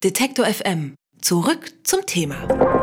Detektor FM. Zurück zum Thema.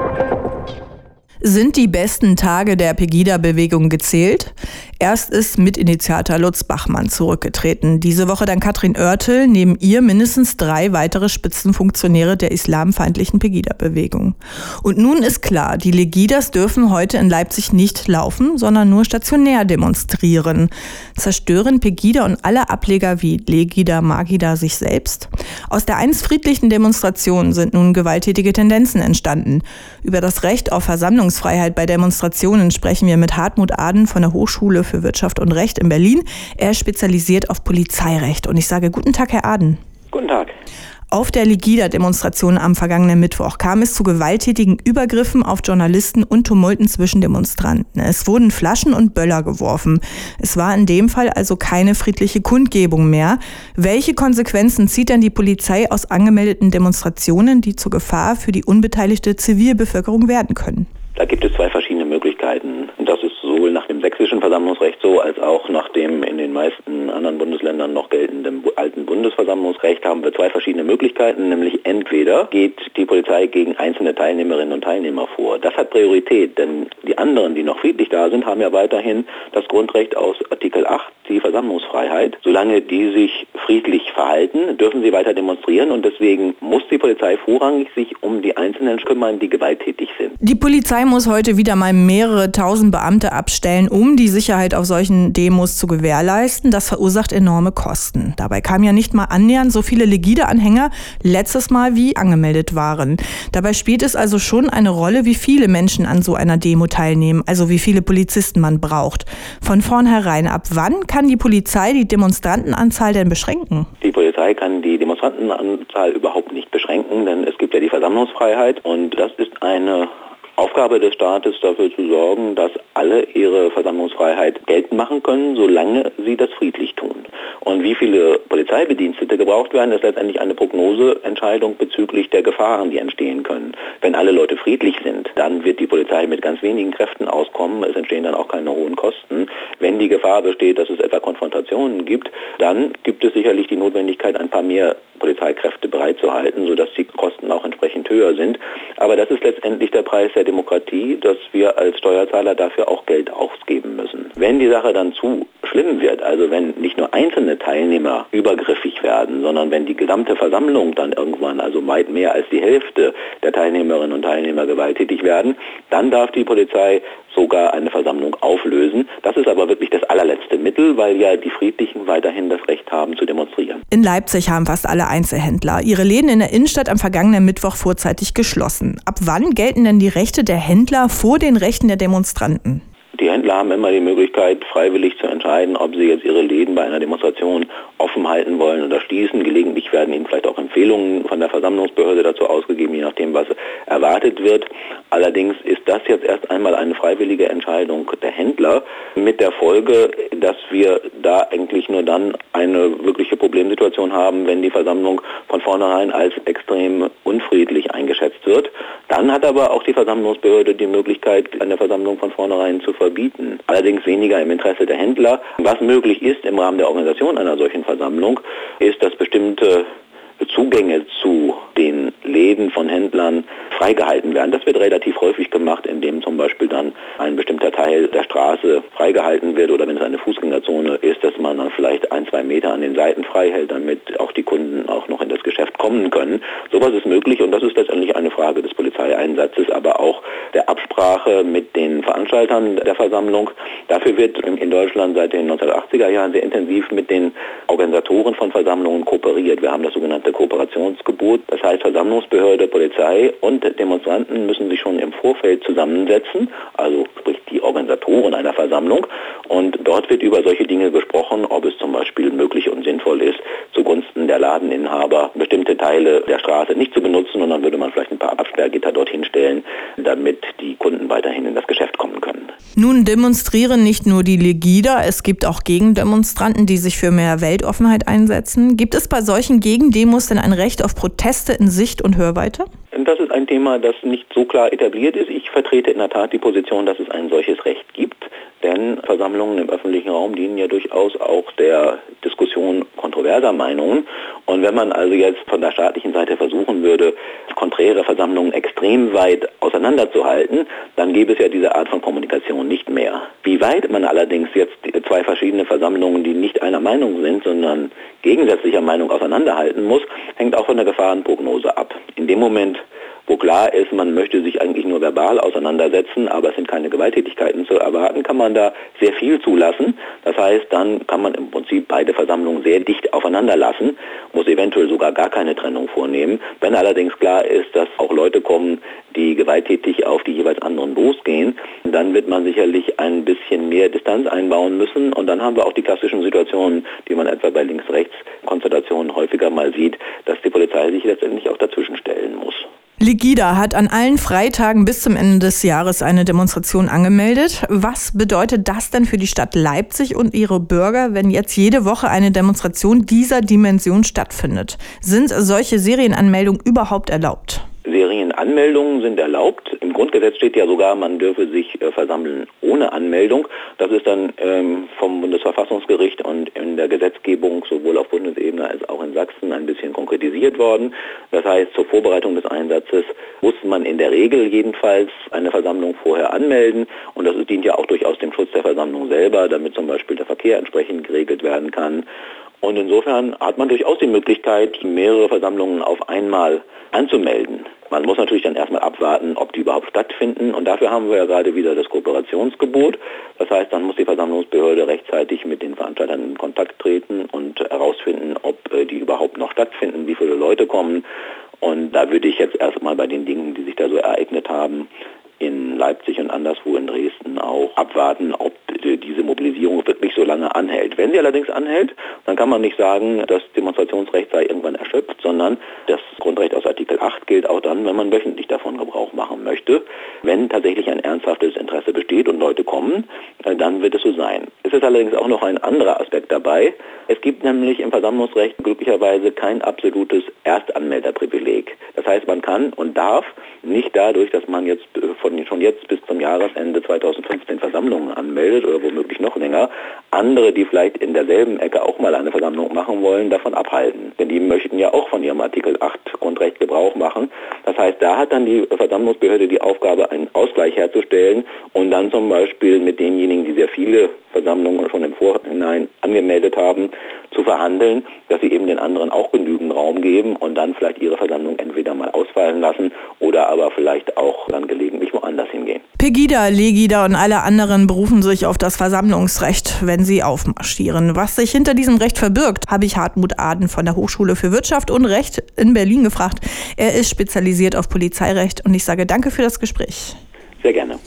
Sind die besten Tage der Pegida-Bewegung gezählt? Erst ist Mitinitiator Lutz Bachmann zurückgetreten. Diese Woche dann Katrin Oertel, neben ihr mindestens 3 weitere Spitzenfunktionäre der islamfeindlichen Pegida-Bewegung. Und nun ist klar, die Legidas dürfen heute in Leipzig nicht laufen, sondern nur stationär demonstrieren. Zerstören Pegida und alle Ableger wie Legida, Magida sich selbst? Aus der einst friedlichen Demonstration sind nun gewalttätige Tendenzen entstanden. Über das Recht auf Versammlungsfreiheit bei Demonstrationen sprechen wir mit Hartmut Aden von der Hochschule für Wirtschaft und Recht in Berlin. Er ist spezialisiert auf Polizeirecht. Und ich sage guten Tag, Herr Aden. Guten Tag. Auf der Legida-Demonstration am vergangenen Mittwoch kam es zu gewalttätigen Übergriffen auf Journalisten und Tumulten zwischen Demonstranten. Es wurden Flaschen und Böller geworfen. Es war in dem Fall also keine friedliche Kundgebung mehr. Welche Konsequenzen zieht denn die Polizei aus angemeldeten Demonstrationen, die zur Gefahr für die unbeteiligte Zivilbevölkerung werden können? Da gibt es 2 verschiedene Möglichkeiten. Und das ist sowohl nach dem sächsischen Versammlungsrecht so, als auch nach dem in den meisten anderen Bundesländern noch geltenden alten Bundesversammlungsrecht haben wir 2 verschiedene Möglichkeiten. Nämlich entweder geht die Polizei gegen einzelne Teilnehmerinnen und Teilnehmer vor. Das hat Priorität, denn die anderen, die noch friedlich da sind, haben ja weiterhin das Grundrecht aus Artikel 8, die Versammlungsfreiheit. Solange die sich friedlich verhalten, dürfen sie weiter demonstrieren und deswegen muss die Polizei vorrangig sich um die Einzelnen kümmern, die gewalttätig sind. Die Polizei muss heute wieder mal mehrere tausend Beamte abstellen, um die Sicherheit auf solchen Demos zu gewährleisten. Das verursacht enorme Kosten. Dabei kamen ja nicht mal annähernd so viele Legida-Anhänger letztes Mal wie angemeldet waren. Dabei spielt es also schon eine Rolle, wie viele Menschen an so einer Demo teilnehmen, also wie viele Polizisten man braucht. Von vornherein, ab wann kann die Polizei die Demonstrantenanzahl denn beschränken? Die Polizei kann die Demonstrantenanzahl überhaupt nicht beschränken, denn es gibt ja die Versammlungsfreiheit und das ist eine Aufgabe des Staates, dafür zu sorgen, dass alle ihre Versammlungsfreiheit geltend machen können, solange sie das friedlich tun. Und wie viele Polizeibedienstete gebraucht werden, ist letztendlich eine Prognoseentscheidung bezüglich der Gefahren, die entstehen können. Wenn alle Leute friedlich sind, dann wird die Polizei mit ganz wenigen Kräften auskommen. Es entstehen dann auch keine hohen Kosten. Wenn die Gefahr besteht, dass es etwa Konfrontationen gibt, dann gibt es sicherlich die Notwendigkeit, ein paar mehr Polizeikräfte bereitzuhalten, sodass die Kosten auch entsprechend höher sind. Aber das ist letztendlich der Preis der Demokratie, dass wir als Steuerzahler dafür auch Geld ausgeben müssen. Wenn die Sache dann zu schlimm wird, also wenn nicht nur einzelne Teilnehmer übergriffig werden, sondern wenn die gesamte Versammlung dann irgendwann, also weit mehr als die Hälfte der Teilnehmerinnen und Teilnehmer gewalttätig werden, dann darf die Polizei sogar eine Versammlung auflösen. Das ist aber wirklich das allerletzte Mittel, weil ja die Friedlichen weiterhin das Recht haben zu demonstrieren. In Leipzig haben fast alle Einzelhändler ihre Läden in der Innenstadt am vergangenen Mittwoch vorzeitig geschlossen. Ab wann gelten denn die Rechte der Händler vor den Rechten der Demonstranten? Die Händler haben immer die Möglichkeit, freiwillig zu entscheiden, ob sie jetzt ihre Läden bei einer Demonstration offen halten wollen oder schließen. Gelegentlich werden ihnen vielleicht auch Empfehlungen von der Versammlungsbehörde dazu ausgegeben, je nachdem, was erwartet wird. Allerdings ist das jetzt erst einmal eine freiwillige Entscheidung der Händler mit der Folge, dass wir da eigentlich nur dann eine wirkliche Problemsituation haben, wenn die Versammlung von vornherein als extrem unfriedlich eingeschätzt wird. Dann hat aber auch die Versammlungsbehörde die Möglichkeit, eine Versammlung von vornherein zu verbieten. Allerdings weniger im Interesse der Händler. Was möglich ist im Rahmen der Organisation einer solchen Versammlung, ist, dass bestimmte Zugänge zu den Läden von Händlern freigehalten werden. Das wird relativ häufig gemacht, indem zum Beispiel dann ein bestimmter Teil der Straße freigehalten wird oder wenn es eine Fußgängerzone ist, dass man dann vielleicht 1-2 Meter an den Seiten frei hält, damit auch die Kunden auch noch in das Geschäft kommen können. Sowas ist möglich und das ist letztendlich eine Frage des Polizeieinsatzes, aber auch der Absprache mit den Veranstaltern der Versammlung. Dafür wird in Deutschland seit den 1980er Jahren sehr intensiv mit den Organisatoren von Versammlungen kooperiert. Wir haben das sogenannte Kooperationsgebot. Das heißt, Versammlungsbehörde, Polizei und Demonstranten müssen sich schon im Vorfeld zusammensetzen, also sprich die Organisatoren einer Versammlung. Und dort wird über solche Dinge gesprochen, ob es zum Beispiel möglich und sinnvoll ist, zugunsten der Ladeninhaber bestimmte Teile der Straße nicht zu benutzen und dann würde man vielleicht ein paar Absperrgitter dorthin stellen, damit die Kunden weiterhin in das Geschäft kommen können. Nun demonstrieren nicht nur die Legida, es gibt auch Gegendemonstranten, die sich für mehr Weltoffenheit einsetzen. Gibt es bei solchen Gegendemos denn ein Recht auf Proteste in Sicht und Hörweite? Das ist ein Thema, das nicht so klar etabliert ist. Ich vertrete in der Tat die Position, dass es ein solches Recht gibt. Denn Versammlungen im öffentlichen Raum dienen ja durchaus auch der Diskussion kontroverser Meinungen. Und wenn man also jetzt von der staatlichen Seite versuchen würde, konträre Versammlungen extrem weit auseinanderzuhalten, dann gäbe es ja diese Art von Kommunikation nicht mehr. Wie weit man allerdings jetzt zwei verschiedene Versammlungen, die nicht einer Meinung sind, sondern gegensätzlicher Meinung auseinanderhalten muss, hängt auch von der Gefahrenprognose ab. In dem Moment, wo klar ist, man möchte sich eigentlich nur verbal auseinandersetzen, aber es sind keine Gewalttätigkeiten zu erwarten, kann man da sehr viel zulassen. Das heißt, dann kann man im Prinzip beide Versammlungen sehr dicht aufeinander lassen, muss eventuell sogar gar keine Trennung vornehmen. Wenn allerdings klar ist, dass auch Leute kommen, die gewalttätig auf die jeweils anderen losgehen, dann wird man sicherlich ein bisschen mehr Distanz einbauen müssen. Und dann haben wir auch die klassischen Situationen, die man etwa bei Links-Rechts-Konstellationen häufiger mal sieht, dass die Polizei sich letztendlich auch dazwischen stellen muss. Legida hat an allen Freitagen bis zum Ende des Jahres eine Demonstration angemeldet. Was bedeutet das denn für die Stadt Leipzig und ihre Bürger, wenn jetzt jede Woche eine Demonstration dieser Dimension stattfindet? Sind solche Serienanmeldungen überhaupt erlaubt? Serienanmeldungen sind erlaubt. Im Grundgesetz steht ja sogar, man dürfe sich versammeln ohne Anmeldung. Das ist dann vom Bundesverfassungsgericht und in der Gesetzgebung sowohl auf Bundesebene als auch in Sachsen ein bisschen konkretisiert worden. Das heißt, zur Vorbereitung des Einsatzes muss man in der Regel jedenfalls eine Versammlung vorher anmelden. Und das dient ja auch durchaus dem Schutz der Versammlung selber, damit zum Beispiel der Verkehr entsprechend geregelt werden kann. Und insofern hat man durchaus die Möglichkeit, mehrere Versammlungen auf einmal anzumelden. Man muss natürlich dann erstmal abwarten, ob die überhaupt stattfinden. Und dafür haben wir ja gerade wieder das Kooperationsgebot. Das heißt, dann muss die Versammlungsbehörde rechtzeitig mit den Veranstaltern in Kontakt treten und herausfinden, ob die überhaupt noch stattfinden, wie viele Leute kommen. Und da würde ich jetzt erstmal bei den Dingen, die sich da so ereignet haben, in Leipzig und anderswo in Dresden auch abwarten, ob diese Mobilisierung wirklich so lange anhält. Wenn sie allerdings anhält, dann kann man nicht sagen, das Demonstrationsrecht sei irgendwann erschöpft, sondern das Grundrecht aus Artikel 8 gilt auch dann, wenn man wöchentlich davon Gebrauch machen möchte. Wenn tatsächlich ein ernsthaftes Interesse besteht und Leute kommen, dann wird es so sein. Es ist allerdings auch noch ein anderer Aspekt dabei. Es gibt nämlich im Versammlungsrecht glücklicherweise kein absolutes Erstanmelderprivileg. Das heißt, man kann und darf nicht dadurch, dass man jetzt schon jetzt bis zum Jahresende 2015 Versammlungen anmeldet oder womöglich noch länger, andere, die vielleicht in derselben Ecke auch mal eine Versammlung machen wollen, davon abhalten. Denn die möchten ja auch von ihrem Artikel 8 Grundrecht Gebrauch machen. Das heißt, da hat dann die Versammlungsbehörde die Aufgabe, einen Ausgleich herzustellen und dann zum Beispiel mit denjenigen, die sehr viele Versammlungen schon im Vorhinein angemeldet haben, zu verhandeln, dass sie eben den anderen auch genügend Raum geben und dann vielleicht ihre Versammlung entweder mal ausfallen lassen oder aber vielleicht auch dann gelegentlich woanders hingehen. Pegida, Legida und alle anderen berufen sich auf das Versammlungsrecht, wenn sie aufmarschieren. Was sich hinter diesem Recht verbirgt, habe ich Hartmut Aden von der Hochschule für Wirtschaft und Recht in Berlin gefragt. Er ist spezialisiert auf Polizeirecht und ich sage danke für das Gespräch. Sehr gerne.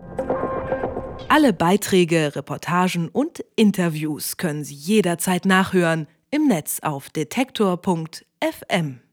Alle Beiträge, Reportagen und Interviews können Sie jederzeit nachhören im Netz auf detektor.fm.